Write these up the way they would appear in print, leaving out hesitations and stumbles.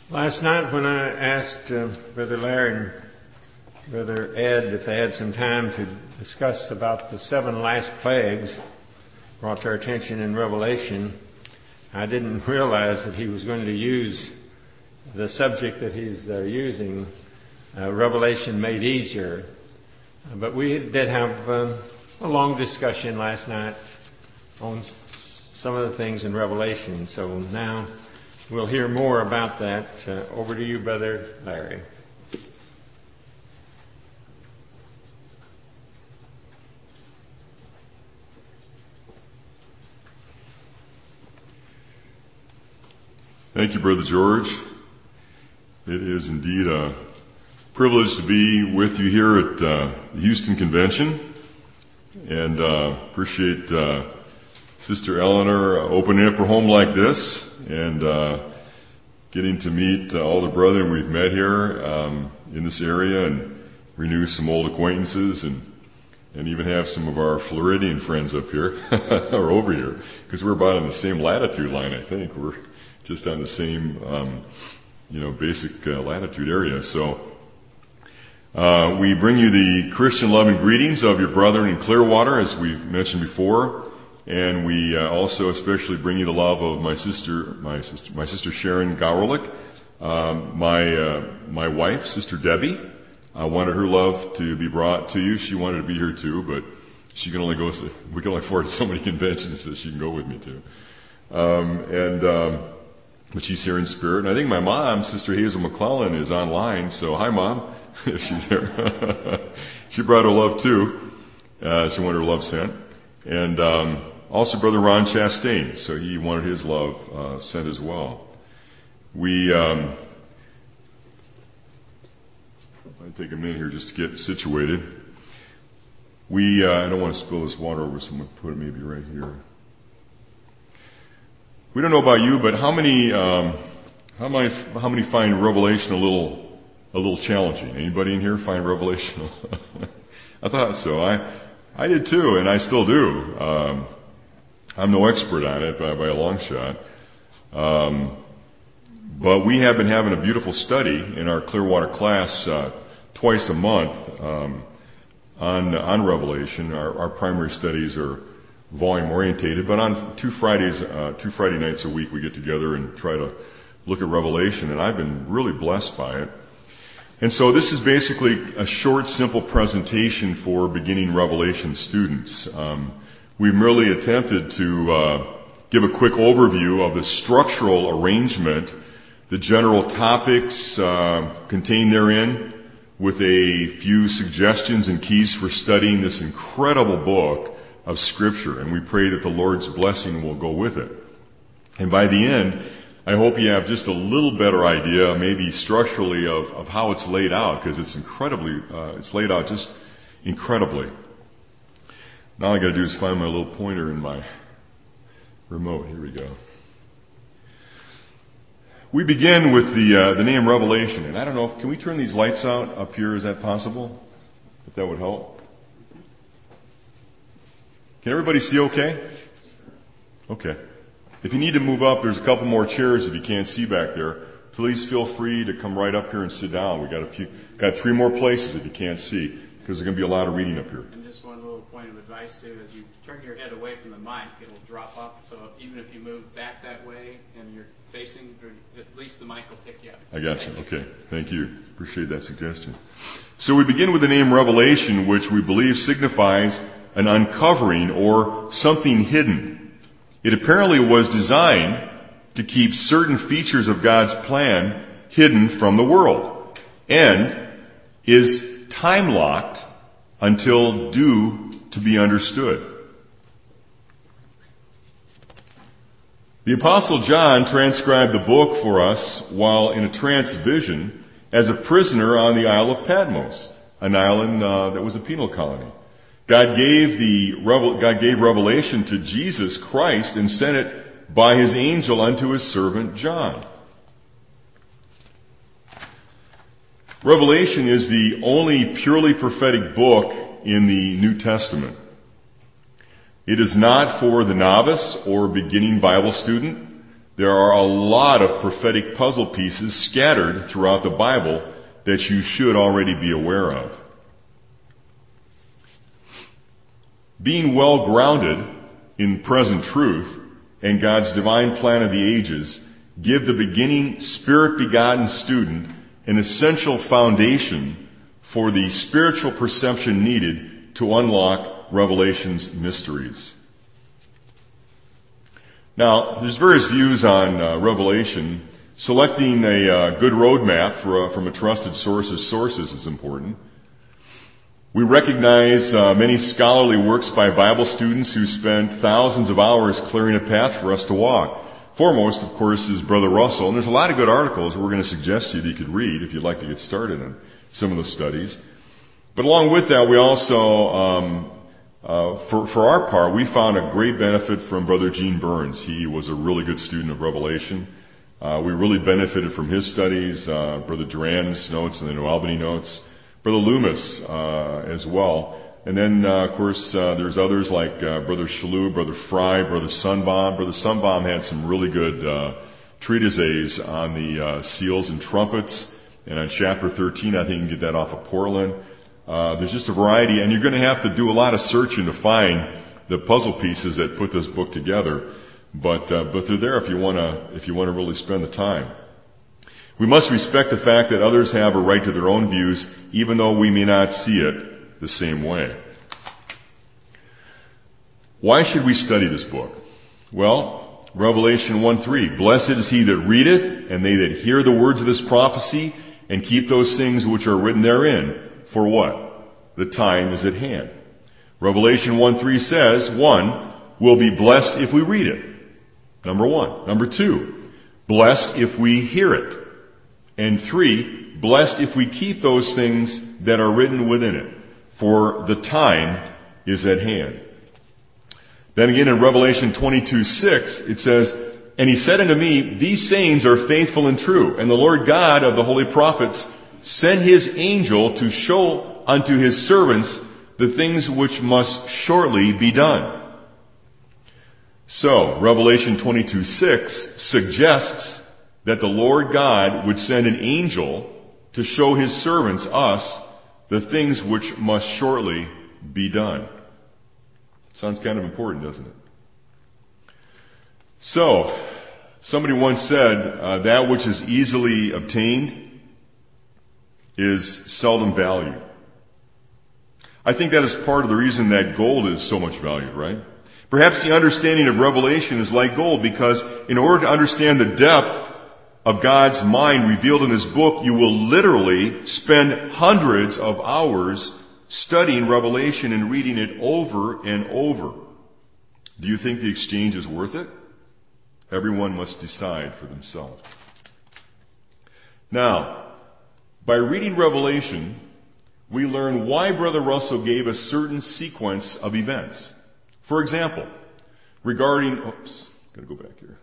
Last night when I asked Brother Larry and Brother Ed if they had some time to discuss about the 7 last plagues brought to our attention in Revelation, I didn't realize that he was going to use the subject that he's using, Revelation Made Easier. But we did have a long discussion last night on some of the things in Revelation. So now we'll hear more about that. Over to you, Brother Larry. Thank you, Brother George. It is indeed a privilege to be with you here at the Houston Convention, and appreciate Sister Eleanor opening up her home like this and getting to meet all the brethren we've met here in this area and renew some old acquaintances and even have some of our Floridian friends up here or over here, because we're about in the same latitude line. I think we're just on the same basic latitude area. So we bring you the Christian love and greetings of your brethren in Clearwater, as we've mentioned before. And we also especially bring you the love of my sister Sharon Gowrlick, my wife, Sister Debbie. I wanted her love to be brought to you. She wanted to be here too, but she can only go. We can only afford so many conventions that she can go with me to. But she's here in spirit. And I think my mom, Sister Hazel McClellan, is online. So hi, Mom, if she's there. She brought her love too. She wanted her love sent. And also Brother Ron Chastain, so he wanted his love sent as well. We, I take a minute here just to get situated. I don't want to spill this water over, so I'm going to put it maybe right here. We don't know about you, but how many find Revelation a little challenging? Anybody in here find Revelation? I thought so. I did too, and I still do. I'm no expert on it by a long shot. But we have been having a beautiful study in our Clearwater class twice a month on Revelation. Our primary studies are volume orientated, but on two Friday nights a week we get together and try to look at Revelation, and I've been really blessed by it. And so this is basically a short, simple presentation for beginning Revelation students. We merely attempted to give a quick overview of the structural arrangement, the general topics contained therein, with a few suggestions and keys for studying this incredible book of Scripture. And we pray that the Lord's blessing will go with it. And by the end, I hope you have just a little better idea, maybe structurally, of how it's laid out, because it's laid out just incredibly. Now all I got to do is find my little pointer in my remote. Here we go. We begin with the name Revelation, and I don't know, can we turn these lights out up here? Is that possible? If that would help. Can everybody see okay? Okay. If you need to move up, there's a couple more chairs if you can't see back there. Please feel free to come right up here and sit down. We got 3 more places if you can't see, because there's going to be a lot of reading up here. And just one little point of advice too, as you turn your head away from the mic, it'll drop up. So even if you move back that way and you're facing, at least the mic will pick you up. I got you. Okay. Thank you. Appreciate that suggestion. So we begin with the name Revelation, which we believe signifies an uncovering or something hidden. It apparently was designed to keep certain features of God's plan hidden from the world and is time-locked until due to be understood. The Apostle John transcribed the book for us while in a trance vision as a prisoner on the Isle of Patmos, an island that was a penal colony. God gave revelation to Jesus Christ and sent it by his angel unto his servant John. Revelation is the only purely prophetic book in the New Testament. It is not for the novice or beginning Bible student, There are a lot of prophetic puzzle pieces scattered throughout the Bible that you should already be aware of. Being well grounded in present truth and God's divine plan of the ages give the beginning Spirit-begotten student an essential foundation for the spiritual perception needed to unlock Revelation's mysteries. Now, there's various views on Revelation. Selecting a good roadmap from a trusted sources is important. We recognize many scholarly works by Bible students who spent thousands of hours clearing a path for us to walk. Foremost, of course, is Brother Russell, and there's a lot of good articles we're going to suggest to you that you could read if you'd like to get started on some of those studies. But along with that, we also, for our part, we found a great benefit from Brother Gene Burns. He was a really good student of Revelation. We really benefited from his studies, Brother Duran's notes and the New Albany notes, Brother Loomis as well. And then, of course, there's others like Brother Shalou, Brother Fry, Brother Sunbaum. Brother Sunbaum had some really good treatises on the seals and trumpets. And on chapter 13, I think you can get that off of Portland. There's just a variety, and you're going to have to do a lot of searching to find the puzzle pieces that put this book together. But they're there if you want to really spend the time. We must respect the fact that others have a right to their own views, even though we may not see it the same way. Why should we study this book? Well, Revelation 1:3, blessed is he that readeth, and they that hear the words of this prophecy, and keep those things which are written therein. For what? The time is at hand. Revelation 1:3 says, 1, we'll be blessed if we read it. Number 1. Number 2, blessed if we hear it. And 3, blessed if we keep those things that are written within it. For the time is at hand. Then again in Revelation 22:6, it says, and he said unto me, these sayings are faithful and true, and the Lord God of the holy prophets sent his angel to show unto his servants the things which must shortly be done. So, Revelation 22:6 suggests that the Lord God would send an angel to show his servants, us, the things which must shortly be done. Sounds kind of important, doesn't it? So, somebody once said, that which is easily obtained is seldom valued. I think that is part of the reason that gold is so much valued, right? Perhaps the understanding of Revelation is like gold, because in order to understand the depth of God's mind revealed in His book, you will literally spend hundreds of hours studying Revelation and reading it over and over. Do you think the exchange is worth it? Everyone must decide for themselves. Now, by reading Revelation, we learn why Brother Russell gave a certain sequence of events. For example, regarding... Gotta go back here.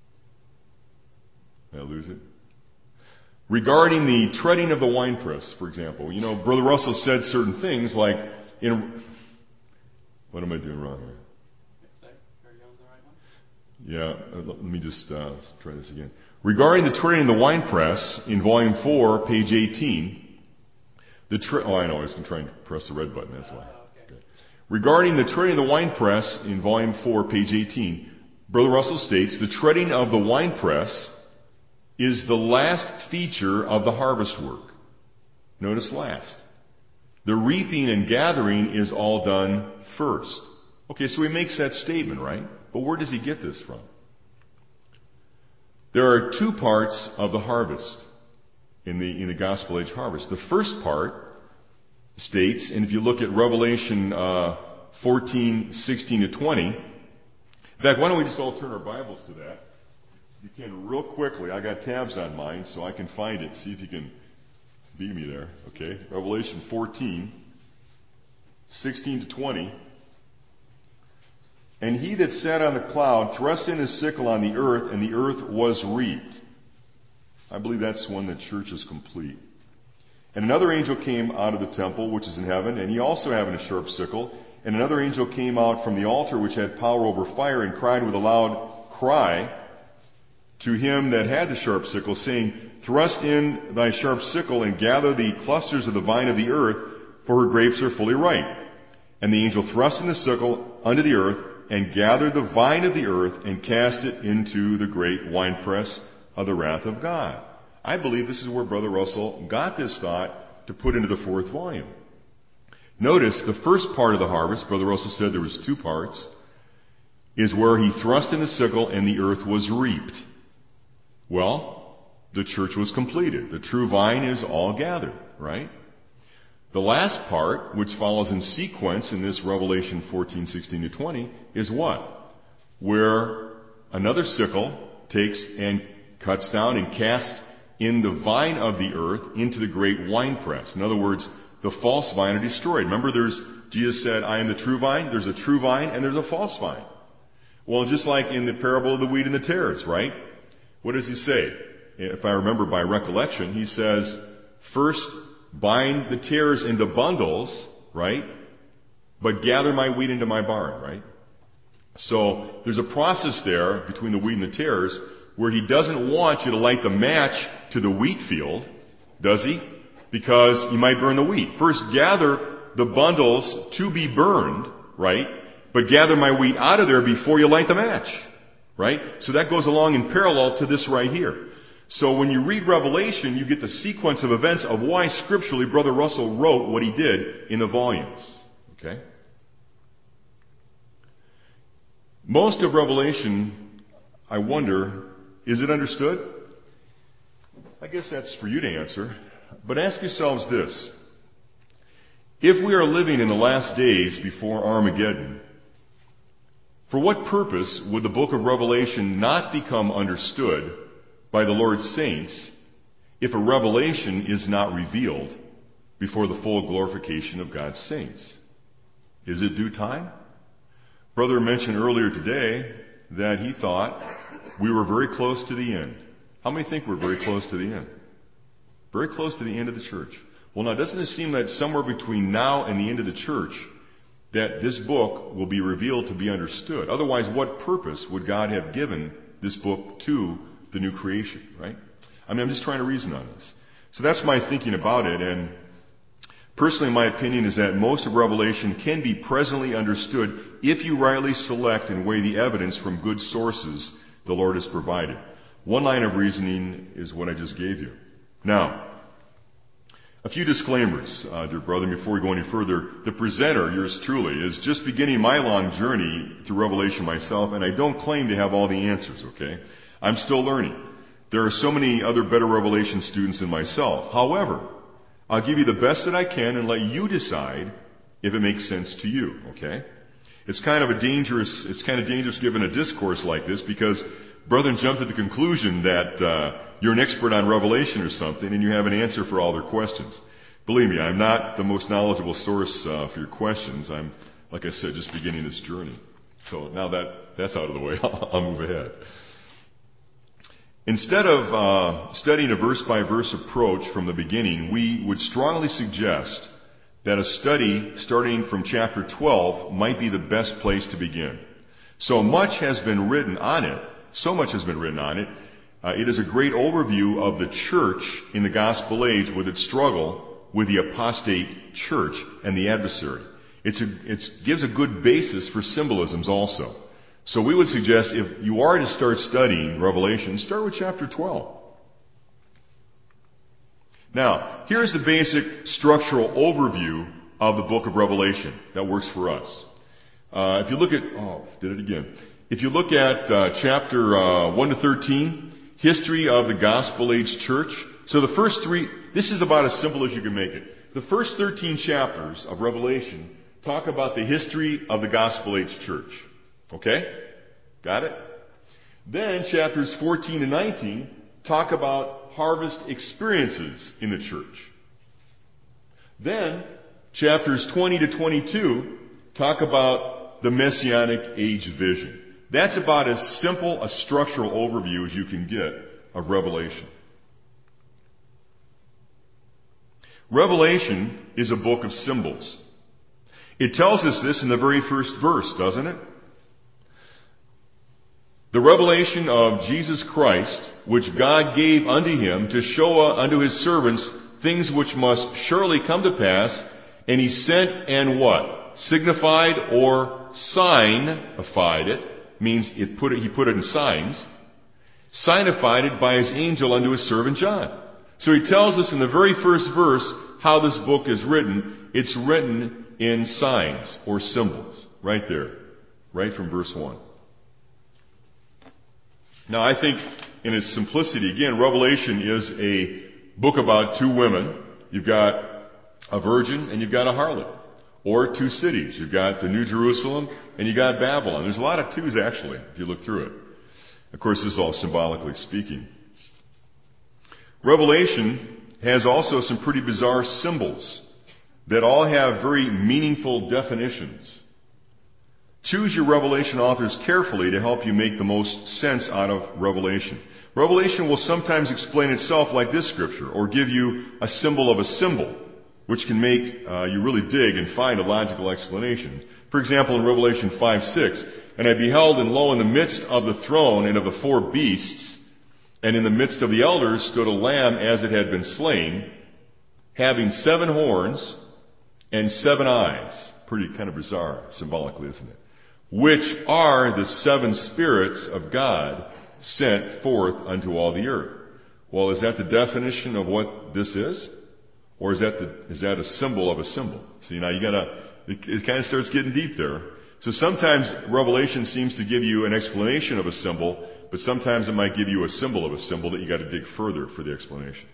Did I lose it? Regarding the treading of the winepress, for example. You know, Brother Russell said certain things like... What am I doing wrong here? Are you on the right one? Yeah, let me just try this again. Regarding the treading of the winepress, in Volume 4, page 18... I know, I was going to try and press the red button, that's why. Okay. Regarding the treading of the winepress, in Volume 4, page 18, Brother Russell states, the treading of the winepress is the last feature of the harvest work. Notice last. The reaping and gathering is all done first. Okay, so he makes that statement, right? But where does he get this from? There are two parts of the harvest in the gospel age harvest. The first part states, and if you look at Revelation 14:16 to 20, in fact, why don't we just all turn our Bibles to that? You can real quickly. I got tabs on mine so I can find it. See if you can beat me there. Okay, Revelation 14:16 to 20. And he that sat on the cloud thrust in his sickle on the earth, and the earth was reaped. I believe that's when the church is complete. And another angel came out of the temple, which is in heaven, and he also having a sharp sickle. And another angel came out from the altar, which had power over fire, and cried with a loud cry, to him that had the sharp sickle, saying, Thrust in thy sharp sickle, and gather the clusters of the vine of the earth, for her grapes are fully ripe. And the angel thrust in the sickle unto the earth, and gathered the vine of the earth, and cast it into the great winepress of the wrath of God. I believe this is where Brother Russell got this thought to put into the 4th volume. Notice the first part of the harvest, Brother Russell said there was 2 parts, is where he thrust in the sickle and the earth was reaped. Well, the church was completed. The true vine is all gathered, right? The last part, which follows in sequence in this Revelation 14:16-20, is what? Where another sickle takes and cuts down and casts in the vine of the earth into the great winepress. In other words, the false vine are destroyed. Remember, Jesus said, I am the true vine. There's a true vine and there's a false vine. Well, just like in the parable of the wheat and the tares, right? What does he say? If I remember by recollection, he says, first bind the tares into bundles, right? But gather my wheat into my barn, right? So there's a process there between the wheat and the tares where he doesn't want you to light the match to the wheat field, does he? Because you might burn the wheat. First gather the bundles to be burned, right? But gather my wheat out of there before you light the match, right? So that goes along in parallel to this right here. So when you read Revelation, you get the sequence of events of why scripturally Brother Russell wrote what he did in the volumes. Okay? Most of Revelation, I wonder, is it understood? I guess that's for you to answer. But ask yourselves this. If we are living in the last days before Armageddon, for what purpose would the book of Revelation not become understood by the Lord's saints if a revelation is not revealed before the full glorification of God's saints? Is it due time? Brother mentioned earlier today that he thought we were very close to the end. How many think we're very close to the end? Very close to the end of the church. Well, now, doesn't it seem that somewhere between now and the end of the church that this book will be revealed to be understood? Otherwise, what purpose would God have given this book to the new creation, right? I mean, I'm just trying to reason on this. So that's my thinking about it, and personally, my opinion is that most of Revelation can be presently understood if you rightly select and weigh the evidence from good sources the Lord has provided. One line of reasoning is what I just gave you. Now, a few disclaimers, dear brother, before we go any further. The presenter, yours truly, is just beginning my long journey through Revelation myself, and I don't claim to have all the answers, okay? I'm still learning. There are so many other better Revelation students than myself. However, I'll give you the best that I can and let you decide if it makes sense to you, okay? It's kind of dangerous giving a discourse like this because brethren jump to the conclusion that you're an expert on Revelation or something and you have an answer for all their questions. Believe me, I'm not the most knowledgeable source for your questions. I'm, like I said, just beginning this journey. So now that's out of the way, I'll move ahead. Instead of studying a verse-by-verse approach from the beginning, we would strongly suggest that a study starting from chapter 12 might be the best place to begin. So much has been written on it. It is a great overview of the church in the gospel age with its struggle with the apostate church and the adversary. It gives a good basis for symbolisms also. So we would suggest if you are to start studying Revelation, start with chapter 12. Now, here's the basic structural overview of the book of Revelation that works for us. If you look at chapter 1 to 13, history of the gospel age church. So the first three, this is about as simple as you can make it. The first 13 chapters of Revelation talk about the history of the gospel age church. Okay? Got it? Then chapters 14 to 19 talk about harvest experiences in the church. Then chapters 20 to 22 talk about the messianic age vision. That's about as simple a structural overview as you can get of Revelation. Revelation is a book of symbols. It tells us this in the very first verse, doesn't it? The revelation of Jesus Christ, which God gave unto him to show unto his servants things which must surely come to pass, and he sent and what? Signified or signified it, means he put it in signs, signified it by his angel unto his servant John. So he tells us in the very first verse how this book is written. It's written in signs or symbols, right there, right from verse 1. Now, I think in its simplicity, again, Revelation is a book about two women. You've got a virgin and you've got a harlot. Or two cities. You've got the New Jerusalem and you got Babylon. There's a lot of twos, actually, if you look through it. Of course, this is all symbolically speaking. Revelation has also some pretty bizarre symbols that all have very meaningful definitions. Choose your Revelation authors carefully to help you make the most sense out of Revelation. Revelation will sometimes explain itself like this scripture, or give you a symbol of a symbol, which can make you really dig and find a logical explanation. For example, in Revelation 5:6, and I beheld, and lo, in the midst of the throne and of the four beasts, and in the midst of the elders stood a lamb as it had been slain, having 7 horns and 7 eyes. Pretty kind of bizarre symbolically, isn't it? Which are the 7 spirits of God sent forth unto all the earth. Well, is that the definition of what this is? Or is that a symbol of a symbol? See, now it kind of starts getting deep there. So sometimes Revelation seems to give you an explanation of a symbol, but sometimes it might give you a symbol of a symbol that you got to dig further for the explanation.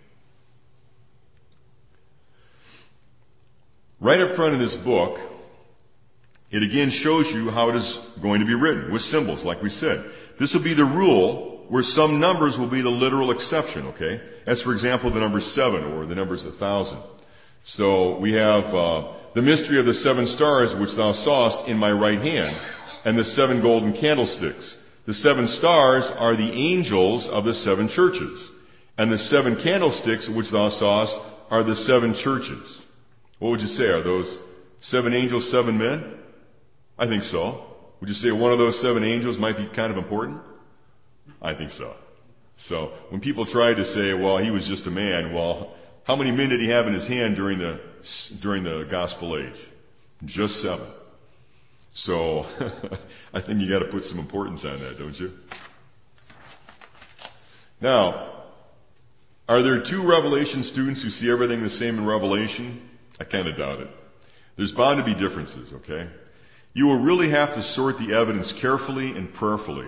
Right up front in this book, it again shows you how it is going to be written, with symbols, like we said. This will be the rule where some numbers will be the literal exception, okay? As for example, the number 7 or the numbers 1,000. So we have the mystery of the 7 stars which thou sawest in my right hand, and the 7 golden candlesticks. The 7 stars are the angels of the 7 churches, and the 7 candlesticks which thou sawest are the 7 churches. What would you say? Are those 7 angels 7 men? I think so. Would you say one of those 7 angels might be kind of important? I think so. So when people try to say, well, he was just a man, well, how many men did he have in his hand during the gospel age? Just 7. So I think you got to put some importance on that, don't you? Now, are there 2 Revelation students who see everything the same in Revelation? I kind of doubt it. There's bound to be differences, okay? You will really have to sort the evidence carefully and prayerfully.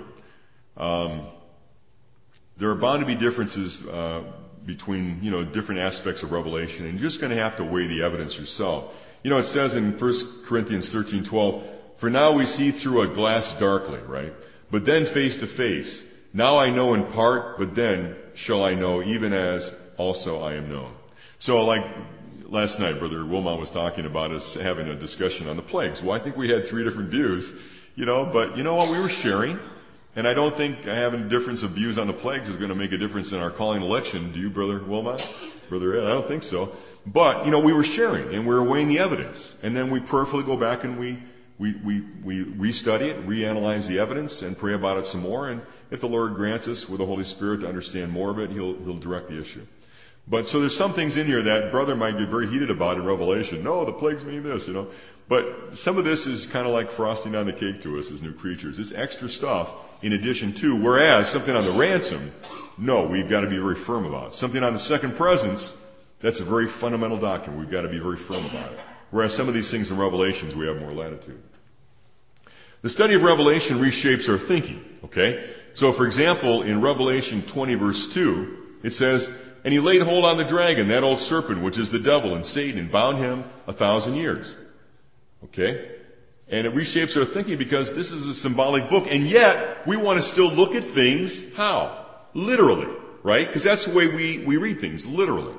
There are bound to be differences between, different aspects of Revelation, and you're just going to have to weigh the evidence yourself. It says in 1 Corinthians 13:12, for now we see through a glass darkly, right? But then face to face. Now I know in part, but then shall I know even as also I am known. So like last night, Brother Wilmot was talking about us having a discussion on the plagues. Well, I think we had 3 different views, but you know what? We were sharing. And I don't think having a difference of views on the plagues is going to make a difference in our calling election. Do you, Brother Wilmot? Brother Ed? I don't think so. But, we were sharing and we were weighing the evidence. And then we prayerfully go back and we restudy it, reanalyze the evidence, and pray about it some more. And if the Lord grants us with the Holy Spirit to understand more of it, He'll direct the issue. But so there's some things in here that brother might get very heated about in Revelation. No, the plagues mean this, But some of this is kind of like frosting on the cake to us as new creatures. It's extra stuff in addition to, whereas something on the ransom, no, we've got to be very firm about. Something on the second presence, that's a very fundamental doctrine. We've got to be very firm about it. Whereas some of these things in Revelations, we have more latitude. The study of Revelation reshapes our thinking, okay? So for example, in Revelation 20 verse 2, it says, and he laid hold on the dragon, that old serpent, which is the devil and Satan, and bound him 1,000 years. Okay? And it reshapes our thinking because this is a symbolic book, and yet we want to still look at things, how? Literally, right? Because that's the way we read things, literally.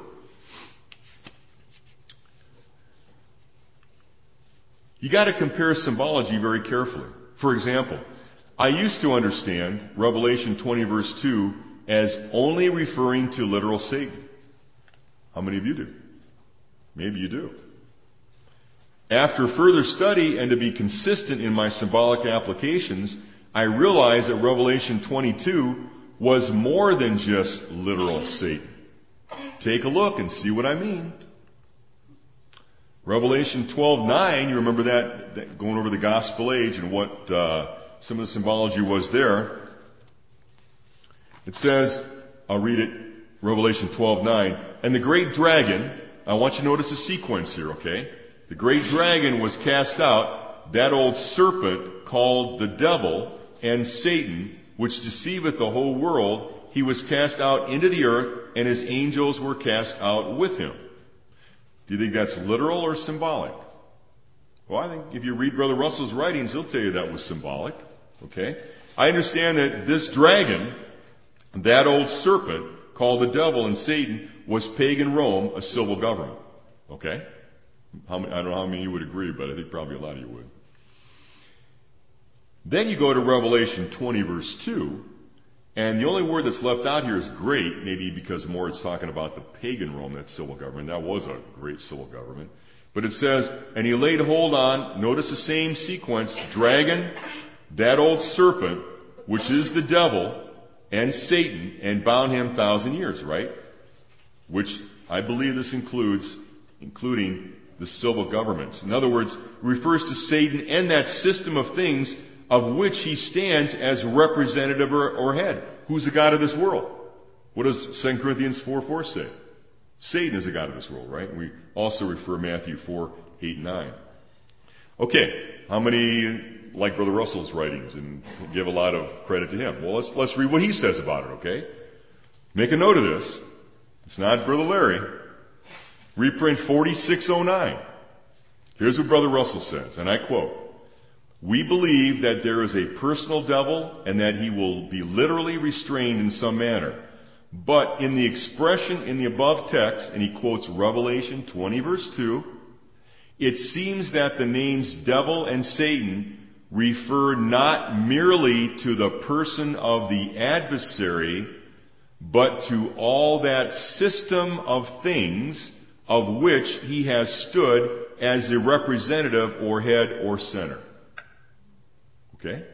You got to compare symbology very carefully. For example, I used to understand Revelation 20 verse 2 as only referring to literal Satan. How many of you do? Maybe you do. After further study and to be consistent in my symbolic applications, I realize that Revelation 22 was more than just literal Satan. Take a look and see what I mean. Revelation 12:9, you remember that going over the gospel age and what some of the symbology was there. It says, I'll read it, Revelation 12:9, and the great dragon, I want you to notice the sequence here, okay? The great dragon was cast out, that old serpent called the devil and Satan, which deceiveth the whole world. He was cast out into the earth, and his angels were cast out with him. Do you think that's literal or symbolic? Well, I think if you read Brother Russell's writings, he'll tell you that was symbolic. Okay? I understand that this dragon, that old serpent, called the devil and Satan, was pagan Rome, a civil government. Okay? I don't know how many of you would agree, but I think probably a lot of you would. Then you go to Revelation 20, verse 2, and the only word that's left out here is great, maybe because more it's talking about the pagan Rome, that civil government. That was a great civil government. But it says, and he laid hold on, notice the same sequence, dragon, that old serpent, which is the devil, and Satan, and bound him 1,000 years, right? Which I believe this including the civil governments. In other words, it refers to Satan and that system of things of which he stands as representative or head. Who's the god of this world? What does 2 Corinthians 4:4 say? Satan is the god of this world, right? We also refer Matthew 4:8 and 9. Okay, how many like Brother Russell's writings and give a lot of credit to him? Well, let's read what he says about it, okay? Make a note of this. It's not Brother Larry. Reprint 4609. Here's what Brother Russell says, and I quote, we believe that there is a personal devil and that he will be literally restrained in some manner. But in the expression in the above text, and he quotes Revelation 20 verse 2, it seems that the names devil and Satan refer not merely to the person of the adversary, but to all that system of things of which he has stood as the representative or head or center. Okay?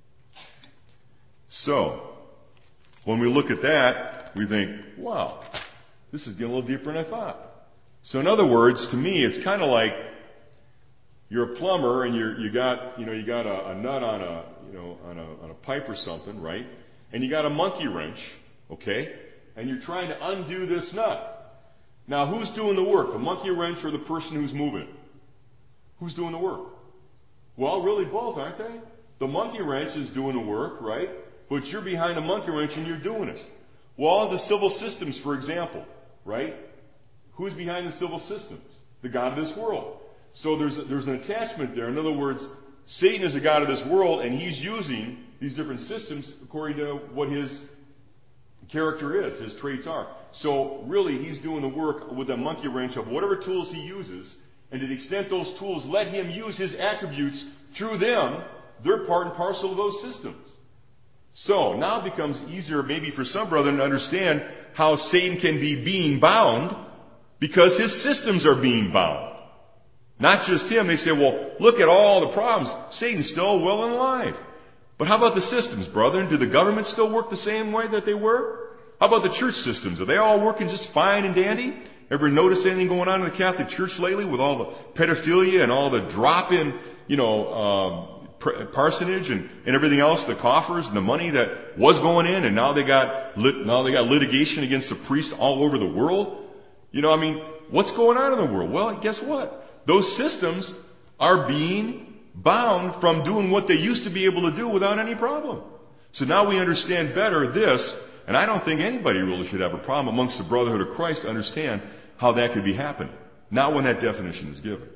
So, when we look at that, we think, wow, this is getting a little deeper than I thought. So in other words, to me, it's kind of like you're a plumber and you got a nut on a pipe or something, right? And you got a monkey wrench, okay? And you're trying to undo this nut. Now, who's doing the work? The monkey wrench or the person who's moving it? Who's doing the work? Well, really both, aren't they? The monkey wrench is doing the work, right? But you're behind the monkey wrench and you're doing it. Well, all the civil systems, for example, right? Who's behind the civil systems? The god of this world. So there's an attachment there. In other words, Satan is the god of this world, and he's using these different systems according to what his character is, his traits are. So really, he's doing the work with a monkey wrench of whatever tools he uses, and to the extent those tools let him use his attributes through them, they're part and parcel of those systems. So now it becomes easier maybe for some brethren to understand how Satan can be being bound because his systems are being bound. Not just him. They say, well, look at all the problems. Satan's still well and alive. But how about the systems, brethren? Do the governments still work the same way that they were? How about the church systems? Are they all working just fine and dandy? Ever notice anything going on in the Catholic Church lately with all the pedophilia and all the drop-in, parsonage and everything else, the coffers and the money that was going in, and now they got litigation against the priests all over the world? What's going on in the world? Well, guess what? Those systems are being bound from doing what they used to be able to do without any problem. So now we understand better this, and I don't think anybody really should have a problem amongst the brotherhood of Christ to understand how that could be happening. Not when that definition is given.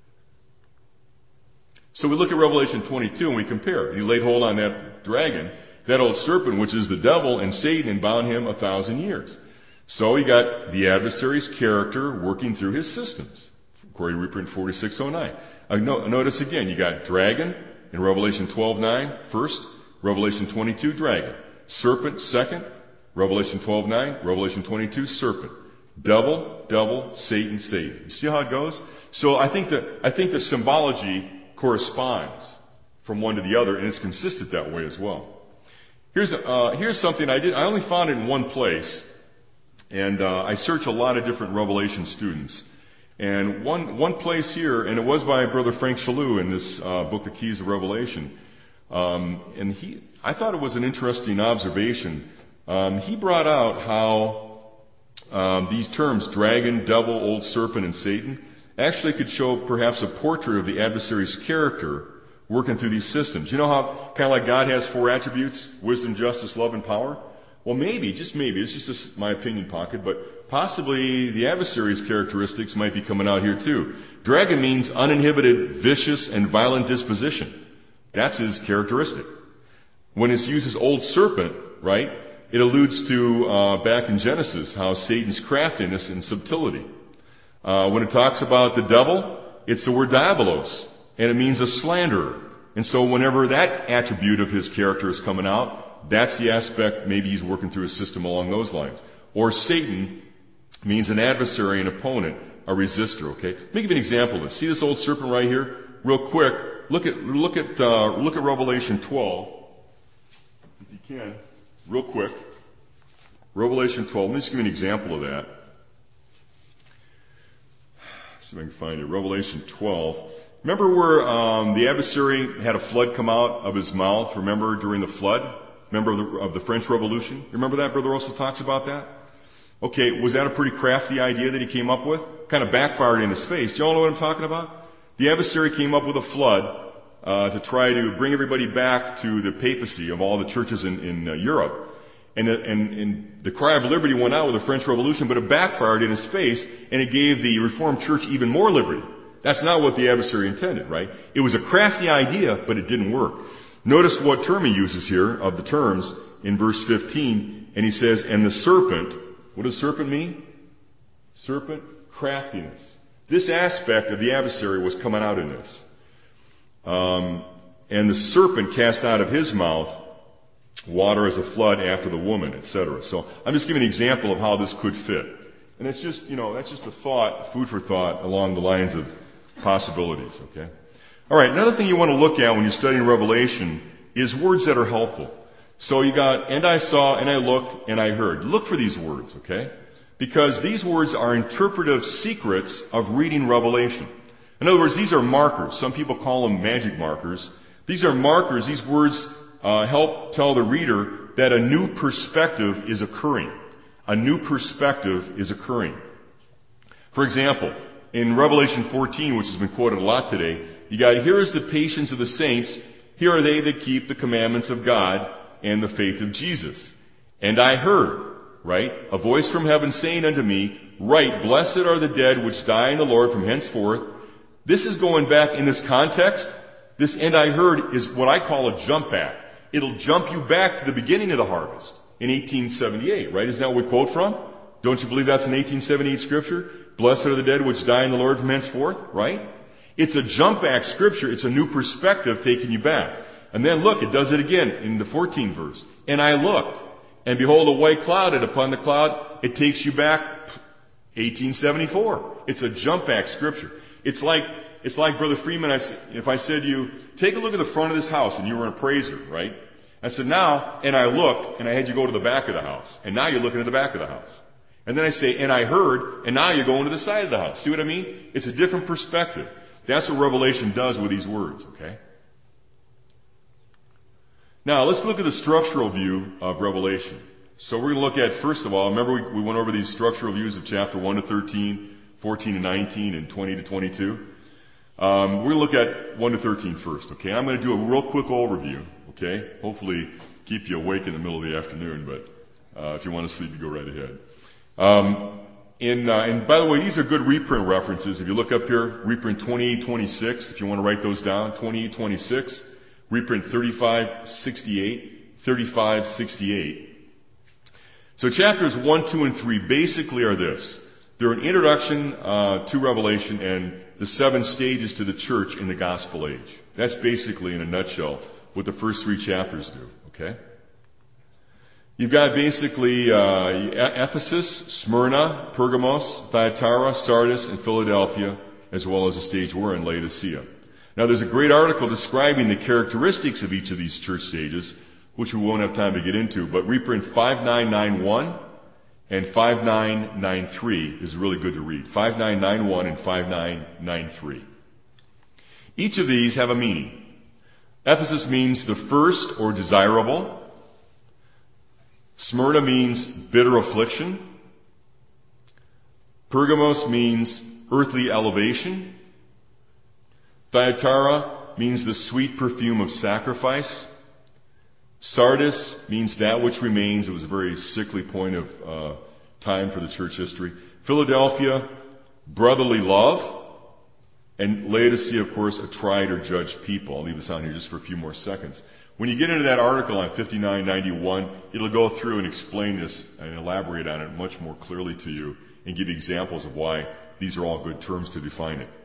So we look at Revelation 22 and we compare. He laid hold on that dragon, that old serpent, which is the devil and Satan, and bound him 1,000 years. So he got the adversary's character working through his systems, according to reprint 4609. Notice again, you got dragon in Revelation 12:9 first, Revelation 22 dragon, serpent second, Revelation 12:9, Revelation 22 serpent, devil, Satan. You see how it goes? So I think the symbology corresponds from one to the other, and it's consistent that way as well. Here's something I did. I only found it in one place, and I search a lot of different Revelation students. And one place here, and it was by Brother Frank Shalou in this book, The Keys of Revelation. I thought it was an interesting observation. He brought out how these terms, dragon, devil, old serpent, and Satan, actually could show perhaps a portrait of the adversary's character working through these systems. You know how kind of like God has 4 attributes: wisdom, justice, love, and power? Well, maybe, just maybe, it's just my opinion pocket, but possibly the adversary's characteristics might be coming out here too. Dragon means uninhibited, vicious, and violent disposition. That's his characteristic. When it's used as old serpent, right, it alludes to, back in Genesis, how Satan's craftiness and subtlety. When it talks about the devil, it's the word diabolos, and it means a slanderer. And so whenever that attribute of his character is coming out, that's the aspect, maybe he's working through a system along those lines. Or Satan means an adversary, an opponent, a resistor, okay? Let me give you an example of this. See this old serpent right here? Real quick, look at Revelation 12. If you can, real quick. Revelation 12. Let me just give you an example of that. Let's see if I can find it. Revelation 12. Remember where the adversary had a flood come out of his mouth? Remember during the flood? Remember of the French Revolution? You remember that? Brother Russell talks about that. Okay, was that a pretty crafty idea that he came up with? Kind of backfired in his face. Do you all know what I'm talking about? The adversary came up with a flood to try to bring everybody back to the papacy of all the churches in Europe. And the cry of liberty went out with the French Revolution, but it backfired in his face, and it gave the Reformed Church even more liberty. That's not what the adversary intended, right? It was a crafty idea, but it didn't work. Notice what term he uses here of the terms in verse 15, and he says, and the serpent, what does serpent mean? Serpent, craftiness. This aspect of the adversary was coming out in this. And the serpent cast out of his mouth water as a flood after the woman, etc. So I'm just giving an example of how this could fit. And it's just, that's just a thought, food for thought along the lines of possibilities, okay? All right, another thing you want to look at when you're studying Revelation is words that are helpful. So you got, and I saw, and I looked, and I heard. Look for these words, okay? Because these words are interpretive secrets of reading Revelation. In other words, these are markers. Some people call them magic markers. These are markers. These words help tell the reader that a new perspective is occurring. A new perspective is occurring. For example, in Revelation 14, which has been quoted a lot today, you got, here is the patience of the saints. Here are they that keep the commandments of God and the faith of Jesus. And I heard, right, a voice from heaven saying unto me, write, blessed are the dead which die in the Lord from henceforth. This is going back in this context. This and I heard is what I call a jump back. It'll jump you back to the beginning of the harvest in 1878, right? Isn't that what we quote from? Don't you believe that's an 1878 scripture? Blessed are the dead which die in the Lord from henceforth, right? It's a jump back scripture. It's a new perspective taking you back. And then look, it does it again in the 14th verse. And I looked, and behold, a white cloud, and upon the cloud it takes you back 1874. It's a jump back scripture. It's like Brother Freeman, if I said to you, take a look at the front of this house, and you were an appraiser, right? I said, now, and I looked, and I had you go to the back of the house. And now you're looking at the back of the house. And then I say, and I heard, and now you're going to the side of the house. See what I mean? It's a different perspective. That's what Revelation does with these words, okay? Now, let's look at the structural view of Revelation. So we're going to look at, first of all, remember we went over these structural views of chapter 1 to 13, 14 to 19, and 20 to 22. We're going to look at 1 to 13 first, okay? I'm going to do a real quick overview, okay? Hopefully keep you awake in the middle of the afternoon, but if you want to sleep, you go right ahead. And by the way, these are good reprint references. If you look up here, reprint 2826, if you want to write those down, 2826, reprint 3568, 3568. So chapters 1, 2, and 3 basically are this. They're an introduction to Revelation and the 7 stages to the church in the gospel age. That's basically, in a nutshell, what the first 3 chapters do, okay? You've got basically Ephesus, Smyrna, Pergamos, Thyatira, Sardis, and Philadelphia, as well as the stage we're in, Laodicea. Now, there's a great article describing the characteristics of each of these church stages, which we won't have time to get into, but reprint 5991 and 5993 is really good to read. 5991 and 5993. Each of these have a meaning. Ephesus means the first or desirable. Smyrna means bitter affliction. Pergamos means earthly elevation. Thyatira means the sweet perfume of sacrifice. Sardis means that which remains. It was a very sickly point of time for the church history. Philadelphia, brotherly love. And Laodicea, of course, a tried or judged people. I'll leave this on here just for a few more seconds. When you get into that article on 5991, it'll go through and explain this and elaborate on it much more clearly to you and give examples of why these are all good terms to define it.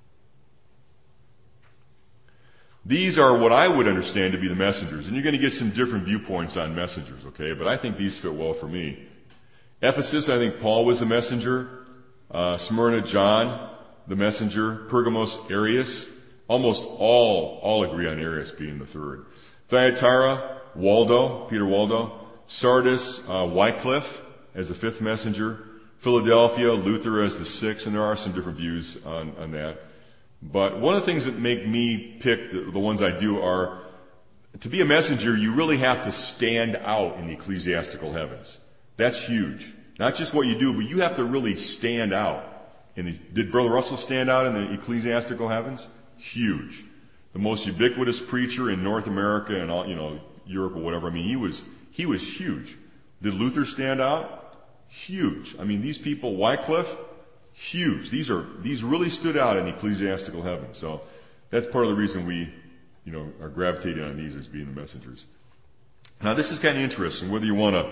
These are what I would understand to be the messengers. And you're going to get some different viewpoints on messengers, okay? But I think these fit well for me. Ephesus, I think Paul was the messenger. Smyrna, John, the messenger. Pergamos, Arius. Almost all agree on Arius being the third. Thyatira, Waldo, Peter Waldo. Sardis, Wycliffe as the fifth messenger. Philadelphia, Luther as the sixth. And there are some different views on that. But one of the things that make me pick the ones I do are, to be a messenger, you really have to stand out in the ecclesiastical heavens. That's huge. Not just what you do, but you have to really stand out. Did Brother Russell stand out in the ecclesiastical heavens? Huge. The most ubiquitous preacher in North America and all, Europe or whatever. I mean, he was huge. Did Luther stand out? Huge. I mean, these people, Wycliffe, huge. These really stood out in the ecclesiastical heavens. So that's part of the reason we, are gravitating on these as being the messengers. Now, this is kind of interesting, whether you want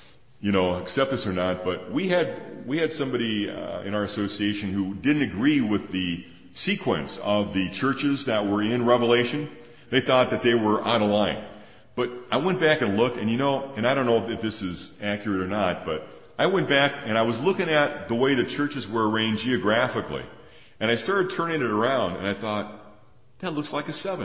to, accept this or not. But we had somebody in our association who didn't agree with the sequence of the churches that were in Revelation. They thought that they were out of line. But I went back and looked, and and I don't know if this is accurate or not, but I went back and I was looking at the way the churches were arranged geographically. And I started turning it around and I thought, that looks like a 7.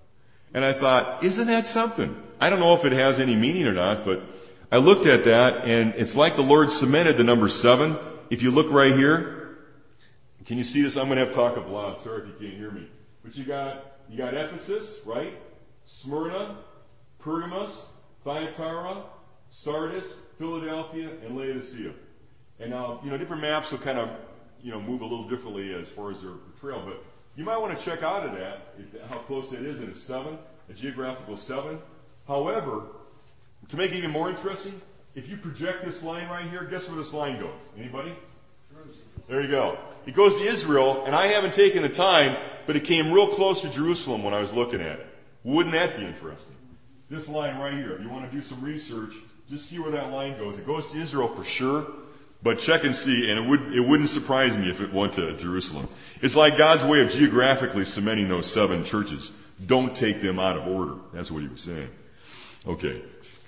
And I thought, isn't that something? I don't know if it has any meaning or not, but I looked at that and it's like the Lord cemented the number 7. If you look right here, can you see this? I'm going to have to talk up loud. Sorry if you can't hear me. But you got Ephesus, right? Smyrna, Pergamos, Thyatira, Sardis, Philadelphia, and Laodicea. And now, different maps will kind of, move a little differently as far as their portrayal, but you might want to check out of that, how close that is in a 7, a geographical 7. However, to make it even more interesting, if you project this line right here, guess where this line goes? Anybody? There you go. It goes to Israel, and I haven't taken the time, but it came real close to Jerusalem when I was looking at it. Wouldn't that be interesting? This line right here, if you want to do some research, just see where that line goes. It goes to Israel for sure, but check and see, and it wouldn't surprise me if it went to Jerusalem. It's like God's way of geographically cementing those 7 churches. Don't take them out of order. That's what he was saying. Okay.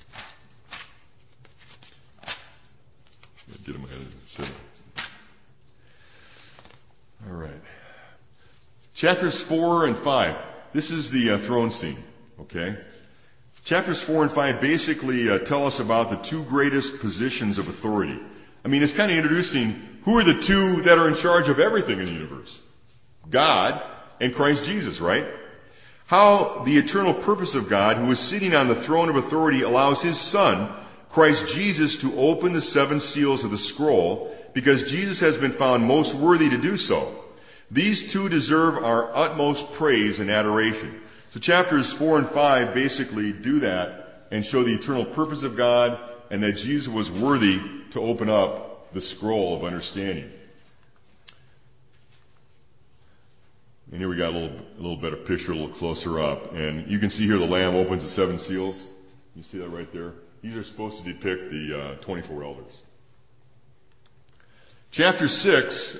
Get him ahead of the 7. All right. Chapters 4 and 5. This is the throne scene. Okay. Chapters 4 and 5 basically tell us about the 2 greatest positions of authority. I mean, it's kind of introducing who are the 2 that are in charge of everything in the universe. God and Christ Jesus, right? How the eternal purpose of God, who is sitting on the throne of authority, allows His Son, Christ Jesus, to open the 7 seals of the scroll, because Jesus has been found most worthy to do so. These 2 deserve our utmost praise and adoration. So chapters 4 and 5 basically do that and show the eternal purpose of God and that Jesus was worthy to open up the scroll of understanding. And here we got a little better picture, a little closer up. And you can see here the Lamb opens the 7 seals. You see that right there? These are supposed to depict the 24 elders. Chapter 6...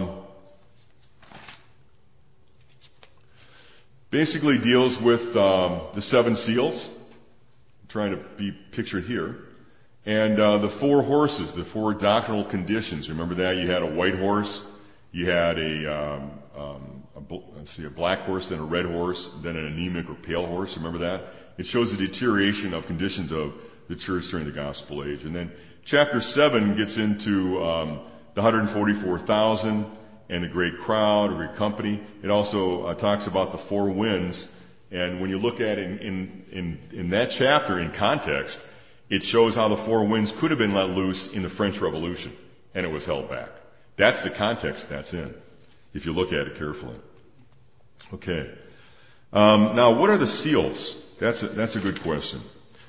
basically deals with the 7 seals, I'm trying to be pictured here, and the 4 horses, the 4 doctrinal conditions. Remember that? You had a white horse, you had a a black horse, then a red horse, then an anemic or pale horse. Remember that? It shows the deterioration of conditions of the church during the gospel age. And then chapter 7 gets into the 144,000 and the great crowd, or great company. It also talks about the four winds. And when you look at it in that chapter in context, it shows how the four winds could have been let loose in the French Revolution, and it was held back. That's the context that's in, if you look at it carefully. Okay. Now, what are the seals? That's a good question.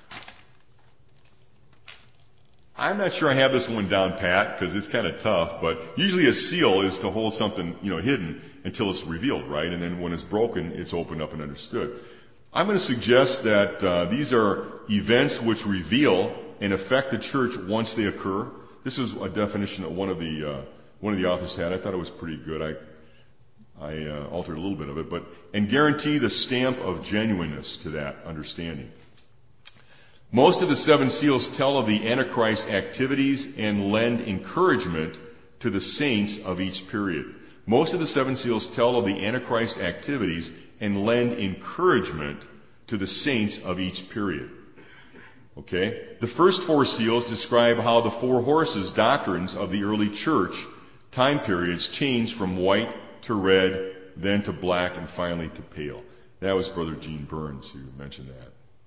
I'm not sure I have this one down pat because it's kind of tough, but usually a seal is to hold something, hidden until it's revealed, right? And then when it's broken, it's opened up and understood. I'm going to suggest that these are events which reveal and affect the church once they occur. This is a definition that one of the authors had. I thought it was pretty good. I altered a little bit of it, and guarantee the stamp of genuineness to that understanding. Most of the seven seals tell of the Antichrist activities and lend encouragement to the saints of each period. Most of the seven seals tell of the Antichrist activities and lend encouragement to the saints of each period. Okay? The first four seals describe how the four horses doctrines of the early church time periods changed from white to red, then to black, and finally to pale. That was Brother Gene Burns who mentioned that.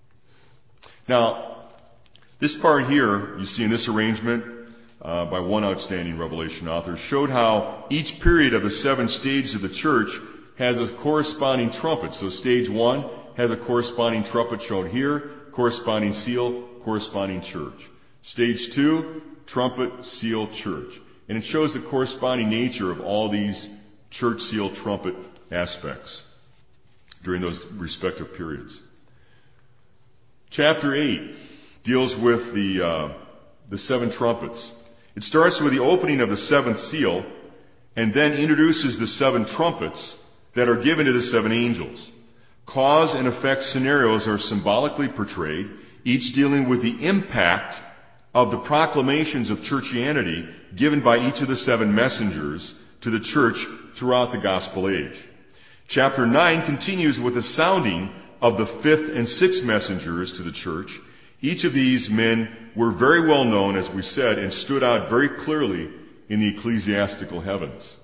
Now, this part here, you see in this arrangement by one outstanding Revelation author, showed how each period of the seven stages of the church has a corresponding trumpet. So stage 1 has a corresponding trumpet shown here, corresponding seal, corresponding church. Stage 2, trumpet, seal, church. And it shows the corresponding nature of all these church, seal, trumpet aspects during those respective periods. Chapter 8 deals with the seven trumpets. It starts with the opening of the seventh seal and then introduces the seven trumpets that are given to the seven angels. Cause and effect scenarios are symbolically portrayed, each dealing with the impact of the proclamations of churchianity given by each of the seven messengers to the church throughout the gospel age. Chapter 9 continues with the sounding of the fifth and sixth messengers to the church. Each of these men were very well known, as we said, and stood out very clearly in the ecclesiastical heavens.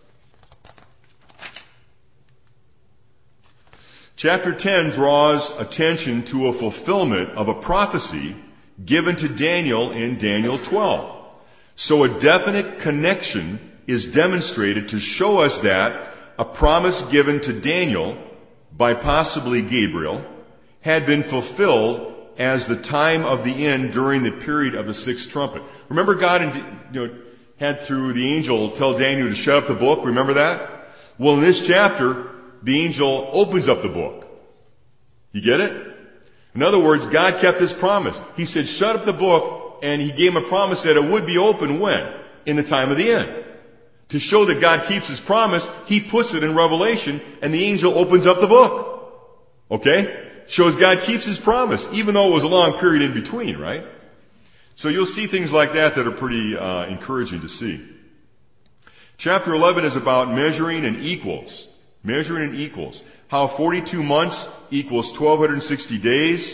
Chapter 10 draws attention to a fulfillment of a prophecy given to Daniel in Daniel 12. So a definite connection is demonstrated to show us that a promise given to Daniel by possibly Gabriel had been fulfilled as the time of the end during the period of the sixth trumpet. Remember God had through the angel tell Daniel to shut up the book? Remember that? Well, in this chapter, the angel opens up the book. You get it? In other words, God kept His promise. He said, shut up the book, and He gave him a promise that it would be open when? In the time of the end. To show that God keeps His promise, He puts it in Revelation, and the angel opens up the book. Okay? Shows God keeps His promise, even though it was a long period in between, right? So you'll see things like that that are pretty encouraging to see. Chapter 11 is about measuring and equals. Measuring and equals. How 42 months equals 1,260 days,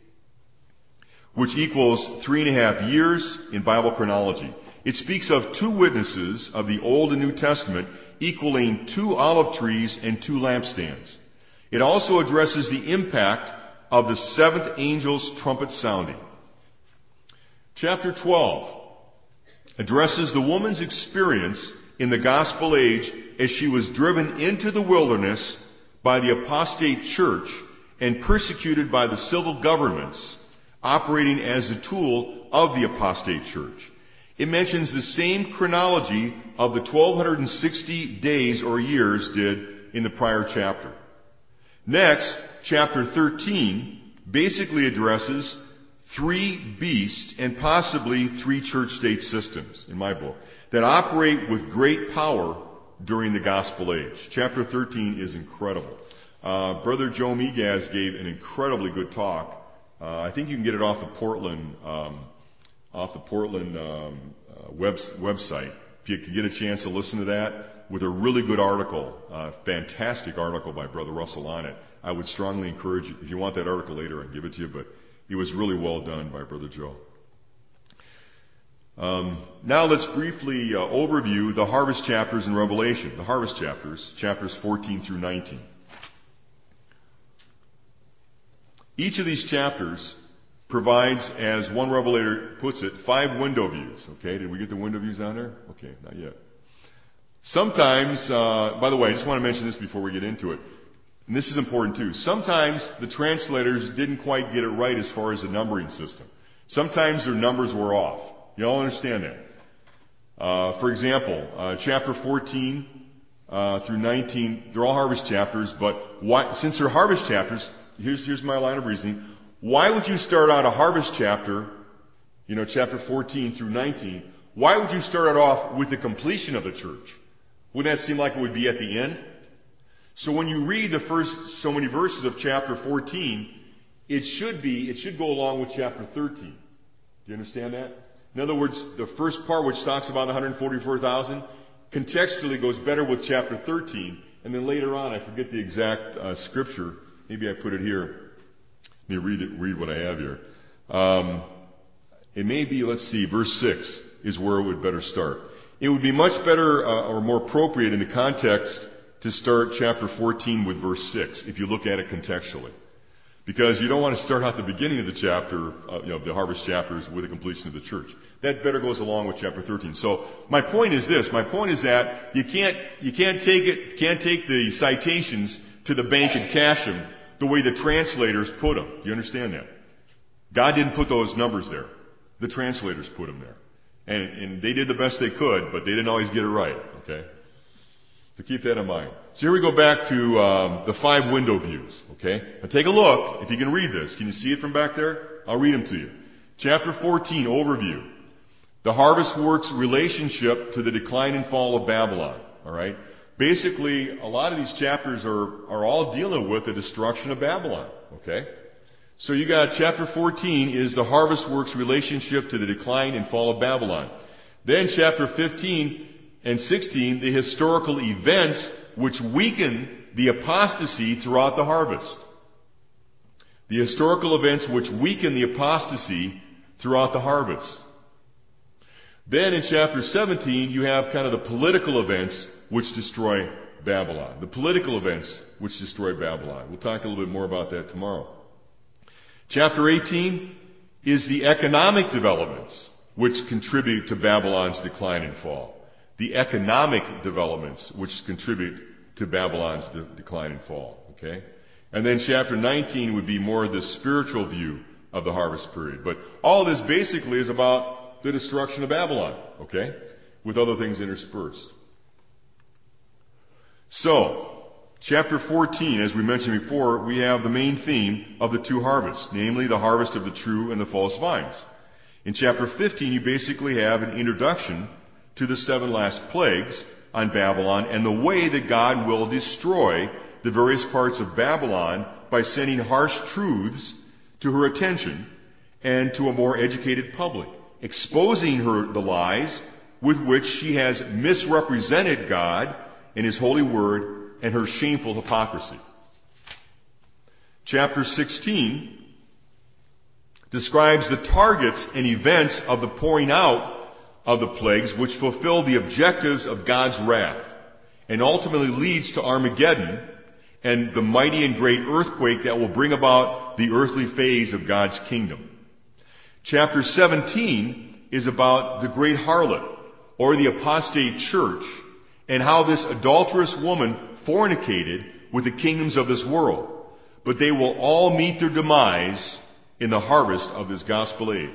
which equals 3.5 years in Bible chronology. It speaks of two witnesses of the Old and New Testament equaling 2 olive trees and 2 lampstands. It also addresses the impact of the seventh angel's trumpet sounding. Chapter 12 addresses the woman's experience in the gospel age as she was driven into the wilderness by the apostate church and persecuted by the civil governments operating as a tool of the apostate church. It mentions the same chronology of the 1,260 days or years did in the prior chapter. Next, chapter 13 basically addresses 3 beasts and possibly 3 church-state systems, in my book, that operate with great power during the gospel age. Chapter 13 is incredible. Brother Joe Migaz gave an incredibly good talk. I think you can get it off the Portland website. if you can get a chance to listen to that, with a really good article, fantastic article by Brother Russell on it. I would strongly encourage you, if you want that article later, I'll give it to you, but it was really well done by Brother Joe. Now let's briefly overview the harvest chapters in Revelation. The harvest chapters, chapters 14 through 19. Each of these chapters provides, as one revelator puts it, 5 window views. Okay, did we get the window views on there? Okay, not yet. Sometimes, by the way, I just want to mention this before we get into it, and this is important too. Sometimes the translators didn't quite get it right as far as the numbering system. Sometimes their numbers were off. You all understand that? For example, chapter 14 through 19, they're all harvest chapters, but since they're harvest chapters, here's my line of reasoning. Why would you start out a harvest chapter, chapter 14 through 19, why would you start it off with the completion of the church? Wouldn't that seem like it would be at the end? So when you read the first so many verses of chapter 14, it should go along with chapter 13. Do you understand that? In other words, the first part, which talks about the 144,000, contextually goes better with chapter 13. And then later on, I forget the exact scripture. Maybe I put it here. Let me read what I have here. It may be, let's see, verse 6 is where it would better start. It would be much better or more appropriate in the context to start chapter 14 with verse 6, if you look at it contextually. Because you don't want to start out the beginning of the chapter, the harvest chapters, with the completion of the church. That better goes along with chapter 13. So my point is this. My point is that you can't take the citations to the bank and cash them the way the translators put them. Do you understand that? God didn't put those numbers there. The translators put them there. And they did the best they could, but they didn't always get it right. Okay? So keep that in mind. So here we go back to the 5 window views. Okay? Now take a look. If you can read this. Can you see it from back there? I'll read them to you. Chapter 14, overview. The harvest works relationship to the decline and fall of Babylon. All right? Basically, a lot of these chapters are all dealing with the destruction of Babylon. Okay? So you got chapter 14 is the harvest works relationship to the decline and fall of Babylon. Then chapter 15 and 16, the historical events which weaken the apostasy throughout the harvest. The historical events which weaken the apostasy throughout the harvest. Then in chapter 17, you have kind of the political events which destroy Babylon. The political events which destroy Babylon. We'll talk a little bit more about that tomorrow. Chapter 18 is the economic developments which contribute to Babylon's decline and fall. The economic developments which contribute to Babylon's decline and fall. Okay? And then chapter 19 would be more the spiritual view of the harvest period. But all this basically is about the destruction of Babylon. Okay? With other things interspersed. So, chapter 14, as we mentioned before, we have the main theme of the 2 harvests, namely the harvest of the true and the false vines. In chapter 15, you basically have an introduction to the 7 last plagues on Babylon and the way that God will destroy the various parts of Babylon by sending harsh truths to her attention and to a more educated public, exposing her the lies with which she has misrepresented God and His holy word and her shameful hypocrisy. Chapter 16 describes the targets and events of the pouring out of the plagues which fulfill the objectives of God's wrath and ultimately leads to Armageddon and the mighty and great earthquake that will bring about the earthly phase of God's kingdom. Chapter 17 is about the great harlot or the apostate church and how this adulterous woman fornicated with the kingdoms of this world. But they will all meet their demise in the harvest of this gospel age.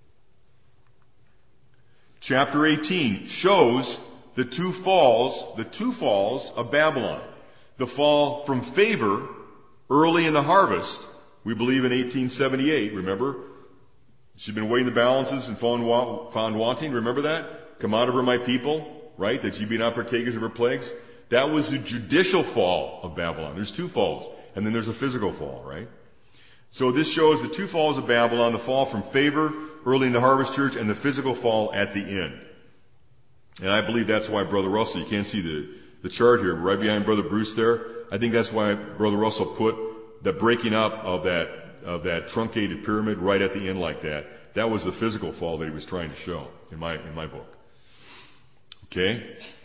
Chapter 18 shows the 2 falls of Babylon. The fall from favor early in the harvest, we believe in 1878, remember? She'd been weighing the balances and found wanting, remember that? Come out of her, my people, right? That ye be not partakers of her plagues. That was the judicial fall of Babylon. There's 2 falls, and then there's a physical fall, right? So this shows the 2 falls of Babylon, the fall from favor early in the harvest church, and the physical fall at the end. And I believe that's why Brother Russell, you can't see the chart here, but right behind Brother Bruce there, I think that's why Brother Russell put the breaking up of that truncated pyramid right at the end like that. That was the physical fall that he was trying to show in my book. Okay?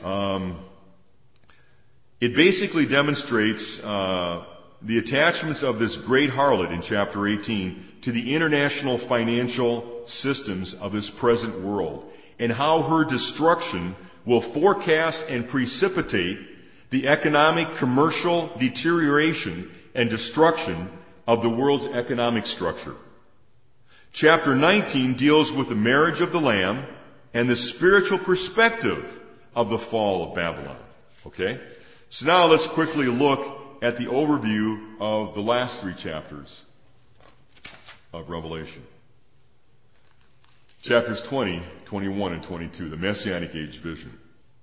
It basically demonstrates the attachments of this great harlot in chapter 18 to the international financial systems of this present world, and how her destruction will forecast and precipitate the economic, commercial deterioration and destruction of the world's economic structure. Chapter 19 deals with the marriage of the Lamb and the spiritual perspective of the fall of Babylon. Okay? So now let's quickly look at the overview of the last 3 chapters of Revelation. Chapters 20, 21, and 22, the Messianic Age vision.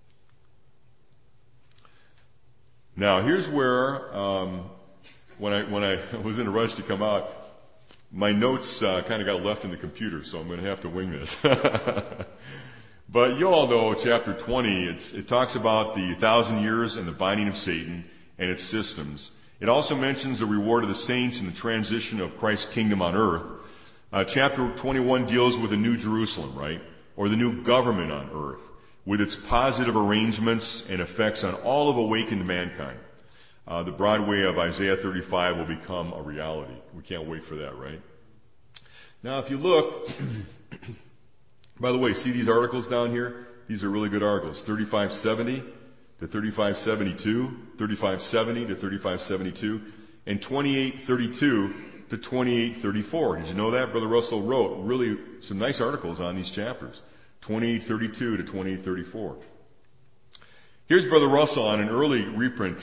Now, here's where, when I was in a rush to come out, my notes kind of got left in the computer, so I'm going to have to wing this. But you all know chapter 20, it talks about the 1,000 years and the binding of Satan and its systems. It also mentions the reward of the saints and the transition of Christ's kingdom on earth. Chapter 21 deals with the New Jerusalem, right? Or the new government on earth, with its positive arrangements and effects on all of awakened mankind. The Broadway of Isaiah 35 will become a reality. We can't wait for that, right? Now, if you look, by the way, see these articles down here? These are really good articles. 3570 to 3572, 3570 to 3572, and 2832 to 2834. Did you know that? Brother Russell wrote really some nice articles on these chapters. 2832 to 2834. Here's Brother Russell on an early reprint,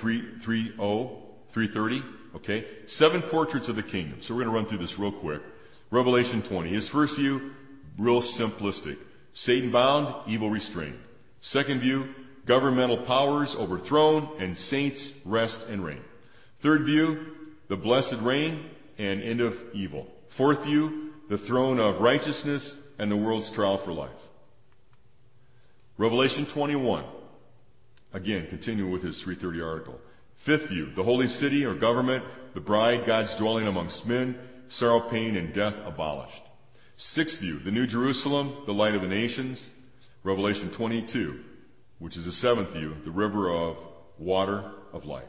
330, okay? 7 portraits of the kingdom. So we're going to run through this real quick. Revelation 20. His first view, real simplistic. Satan bound, evil restrained. Second view, governmental powers overthrown, and saints rest and reign. Third view, the blessed reign and end of evil. Fourth view, the throne of righteousness and the world's trial for life. Revelation 21. Again, continuing with his 330 article. Fifth view, the holy city or government, the bride, God's dwelling amongst men, sorrow, pain, and death abolished. Sixth view, the New Jerusalem, the light of the nations. Revelation 22, which is the seventh view, the river of water of life.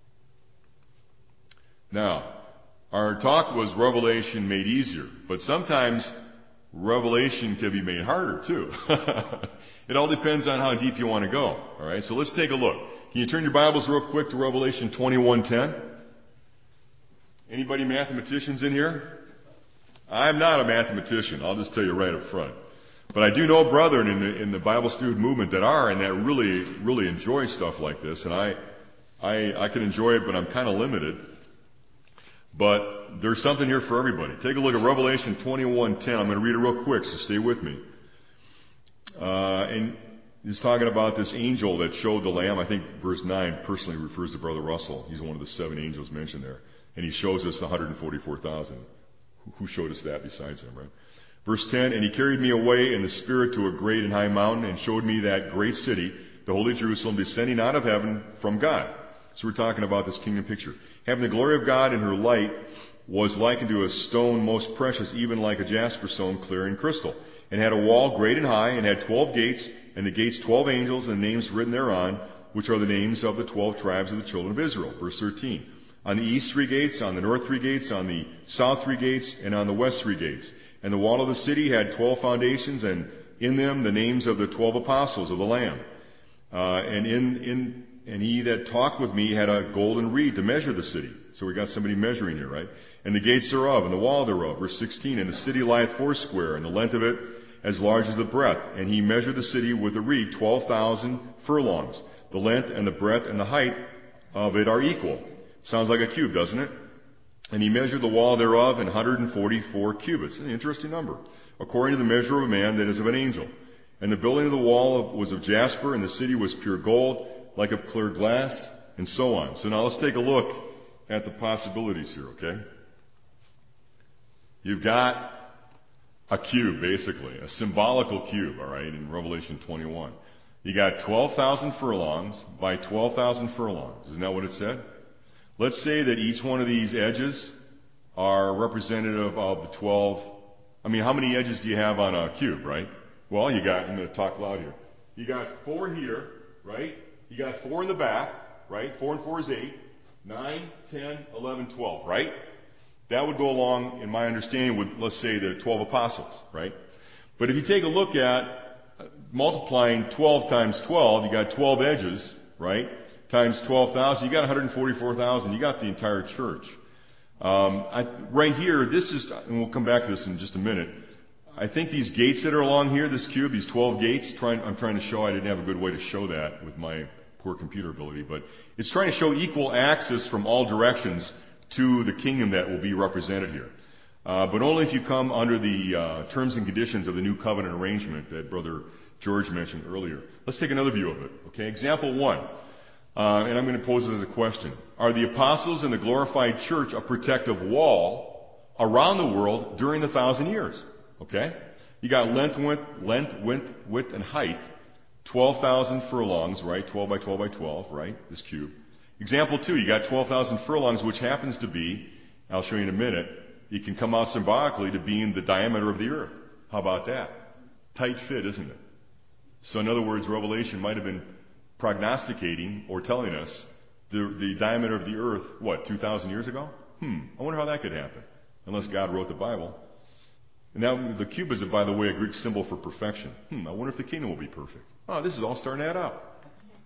Now, our talk was Revelation made easier, but sometimes Revelation can be made harder too. It all depends on how deep you want to go. All right, so let's take a look. Can you turn your Bibles real quick to Revelation 21:10? Anybody mathematicians in here? I'm not a mathematician. I'll just tell you right up front. But I do know brethren in the Bible student movement that are and that really, really enjoy stuff like this. And I can enjoy it, but I'm kind of limited. But there's something here for everybody. Take a look at Revelation 21:10. I'm going to read it real quick, so stay with me. And he's talking about this angel that showed the Lamb. I think verse 9 personally refers to Brother Russell. He's one of the 7 angels mentioned there. And he shows us the 144,000. Who showed us that besides him, right? Verse 10, and he carried me away in the Spirit to a great and high mountain and showed me that great city, the holy Jerusalem, descending out of heaven from God. So we're talking about this kingdom picture. Having the glory of God, and her light was likened to a stone most precious, even like a jasper stone, clear and crystal. And had a wall great and high, and had 12 gates, and the gates 12 angels, and the names written thereon, which are the names of the 12 tribes of the children of Israel. Verse 13. On the east 3 gates, on the north 3 gates, on the south 3 gates, and on the west 3 gates. And the wall of the city had 12 foundations, and in them the names of the 12 apostles of the Lamb. And he that talked with me had a golden reed to measure the city. So we got somebody measuring here, right? And the gates thereof, and the wall thereof. Verse 16. And the city lieth foursquare, and the length of it as large as the breadth. And he measured the city with the reed 12,000 furlongs. The length and the breadth and the height of it are equal. Sounds like a cube, doesn't it? And he measured the wall thereof in 144 cubits. An interesting number. According to the measure of a man that is of an angel. And the building of the wall was of jasper, and the city was pure gold, like of clear glass, and so on. So now let's take a look at the possibilities here, okay? You've got a cube, basically, a symbolical cube, all right, in Revelation 21. You got 12,000 furlongs by 12,000 furlongs. Isn't that what it said? Let's say that each one of these edges are representative of the 12. I mean, how many edges do you have on a cube, right? Well, I'm going to talk loud here. You got 4 here, right? You got 4 in the back, right? 4 and 4 is 8. 9, 10, 11, 12, right? That would go along, in my understanding, with, let's say, the 12 apostles, right? But if you take a look at multiplying 12 times 12, you got 12 edges, right? Times 12,000, you got 144,000. You got the entire church. Right here, this is, and we'll come back to this in just a minute. I think these gates that are along here, this cube, these 12 gates, I'm trying to show, I didn't have a good way to show that with my poor computer ability, but it's trying to show equal access from all directions to the kingdom that will be represented here. But only if you come under the terms and conditions of the new covenant arrangement that Brother George mentioned earlier. Let's take another view of it. Okay, example 1. And I'm going to pose it as a question. Are the apostles and the glorified church a protective wall around the world during the 1,000 years? Okay? You got length, width, and height. 12,000 furlongs, right? 12 by 12 by 12, right? This cube. Example 2, you got 12,000 furlongs, which happens to be, I'll show you in a minute, it can come out symbolically to being the diameter of the earth. How about that? Tight fit, isn't it? So in other words, Revelation might have been prognosticating or telling us the diameter of the earth, 2,000 years ago? I wonder how that could happen. Unless God wrote the Bible. And now the cube is, by the way, a Greek symbol for perfection. I wonder if the kingdom will be perfect. Oh, this is all starting to add up.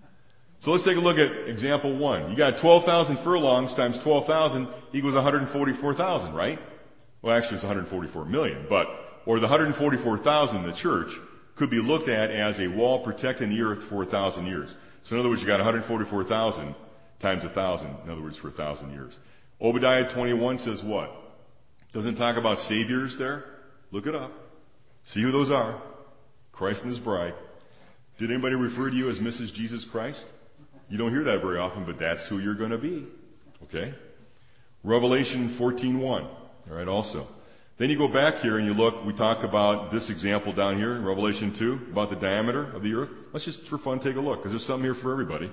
So let's take a look at example 1. You got 12,000 furlongs times 12,000 equals 144,000, right? Well, actually it's 144 million, or the 144,000, the church, could be looked at as a wall protecting the earth for 1,000 years. So in other words, you got 144,000 times 1,000, in other words, for 1,000 years. Obadiah 21 says what? Doesn't talk about saviors there? Look it up. See who those are. Christ and His bride. Did anybody refer to you as Mrs. Jesus Christ? You don't hear that very often, but that's who you're going to be. Okay? Revelation 14:1. All right, also. Then you go back here and you look, we talked about this example down here in Revelation 2, about the diameter of the earth. Let's just, for fun, take a look, because there's something here for everybody.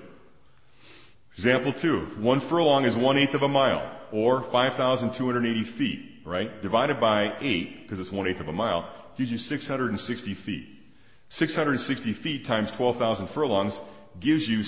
Example 2. 1 furlong is 1/8 of a mile, or 5,280 feet, right? Divided by 8, because it's 1/8 of a mile, gives you 660 feet. 660 feet times 12,000 furlongs gives you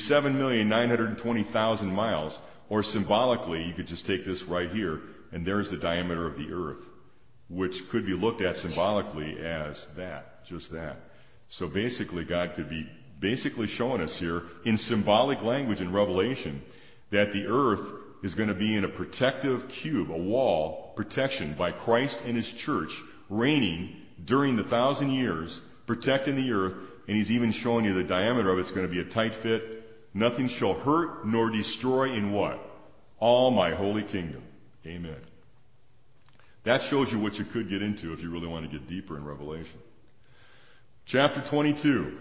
7,920,000 miles, or symbolically, you could just take this right here, and there's the diameter of the earth, which could be looked at symbolically as that, just that. So basically, God could be basically showing us here in symbolic language in Revelation that the earth is going to be in a protective cube, a wall, protection by Christ and His church, reigning during the 1,000 years, protecting the earth, and He's even showing you the diameter of it's going to be a tight fit. Nothing shall hurt nor destroy in what? All my holy kingdom. Amen. That shows you what you could get into if you really want to get deeper in Revelation. Chapter 22.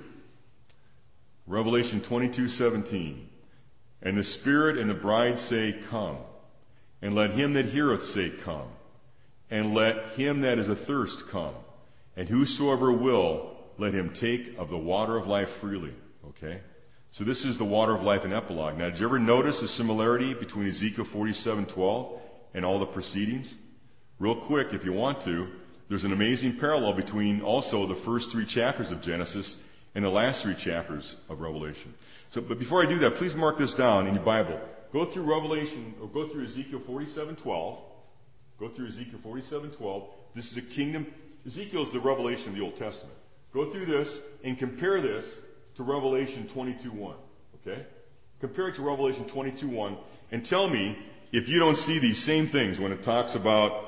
Revelation 22:17. And the Spirit and the bride say, Come. And let him that heareth say, Come. And let him that is athirst come. And whosoever will, let him take of the water of life freely. Okay? So this is the water of life in epilogue. Now, did you ever notice a similarity between Ezekiel 47:12 and all the precedings? Real quick, if you want to, there's an amazing parallel between also the first 3 chapters of Genesis and the last 3 chapters of Revelation. But before I do that, please mark this down in your Bible. Go through Revelation, or go through Ezekiel 47:12. Go through Ezekiel 47:12. This is a kingdom. Ezekiel is the Revelation of the Old Testament. Go through this and compare this to Revelation 22:1. Okay? Compare it to Revelation 22:1 and tell me if you don't see these same things when it talks about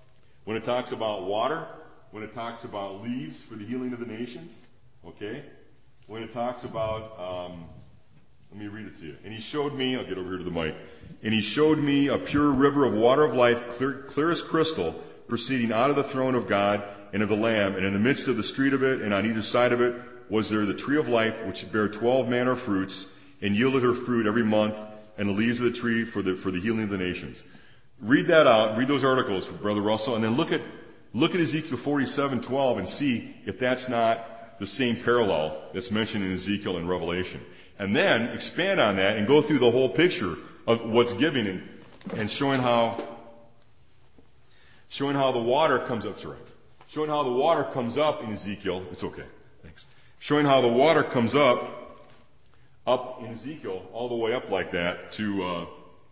water, when it talks about leaves for the healing of the nations, okay? When it talks about, let me read it to you. And He showed me, I'll get over here to the mic, and He showed me a pure river of water of life, clear as crystal, proceeding out of the throne of God and of the Lamb, and in the midst of the street of it, and on either side of it, was there the tree of life, which bare 12 manner of fruits, and yielded her fruit every month, and the leaves of the tree for the healing of the nations. Read that out. Read those articles, Brother Russell, and then look at Ezekiel 47:12 and see if that's not the same parallel that's mentioned in Ezekiel and Revelation. And then expand on that and go through the whole picture of what's given and showing how the water comes up. That's right. Showing how the water comes up in Ezekiel. It's okay. Thanks. Showing how the water comes up in Ezekiel, all the way up like that to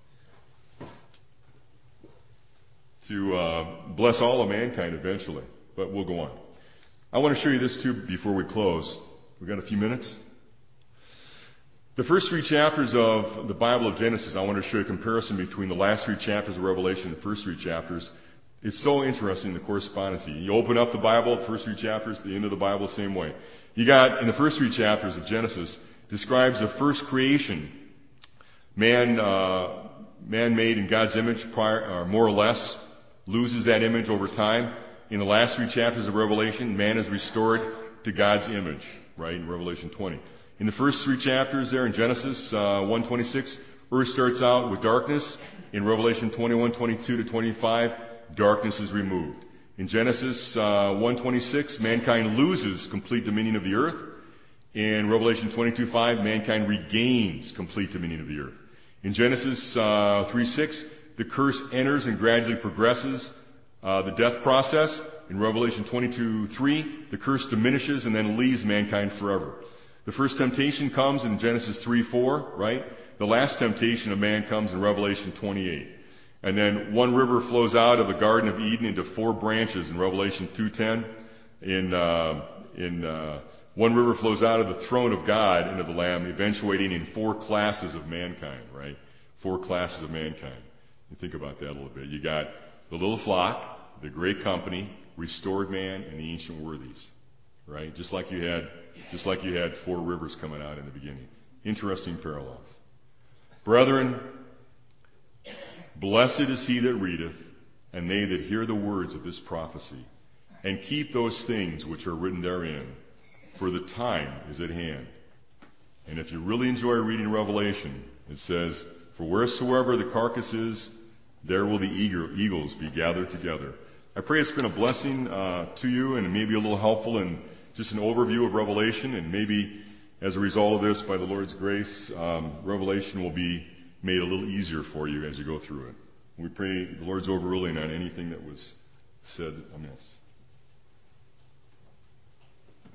bless all of mankind eventually. But we'll go on. I want to show you this too before we close. We've got a few minutes. The first 3 chapters of the Bible of Genesis, I want to show you a comparison between the last 3 chapters of Revelation and the first 3 chapters. It's so interesting, the correspondency. You open up the Bible, the first 3 chapters, the end of the Bible, the same way. You got, in the first 3 chapters of Genesis, describes the first creation. Man made in God's image, or more or less, loses that image over time. In the last 3 chapters of Revelation, man is restored to God's image, right, in Revelation 20. In the first 3 chapters there in Genesis 1:26, earth starts out with darkness. In Revelation 21:22-25, darkness is removed. In Genesis 1:26, mankind loses complete dominion of the earth. In Revelation 22:5, mankind regains complete dominion of the earth. In Genesis 3:6, the curse enters and gradually progresses the death process. In Revelation 22:3, the curse diminishes and then leaves mankind forever. The first temptation comes in Genesis 3:4, right? The last temptation of man comes in Revelation 28. And then one river flows out of the Garden of Eden into 4 branches in Revelation 2:10. One river flows out of the throne of God into the Lamb, eventuating in 4 classes of mankind, right? 4 classes of mankind. You think about that a little bit. You got the little flock, the great company, restored man, and the ancient worthies, right? Just like you had 4 rivers coming out in the beginning. Interesting parallels. Brethren, blessed is he that readeth, and they that hear the words of this prophecy, and keep those things which are written therein, for the time is at hand. And if you really enjoy reading Revelation, it says, for wheresoever the carcass is, there will the eagles be gathered together. I pray it's been a blessing to you and maybe a little helpful in just an overview of Revelation, and maybe as a result of this, by the Lord's grace, Revelation will be made a little easier for you as you go through it. We pray the Lord's overruling on anything that was said amiss.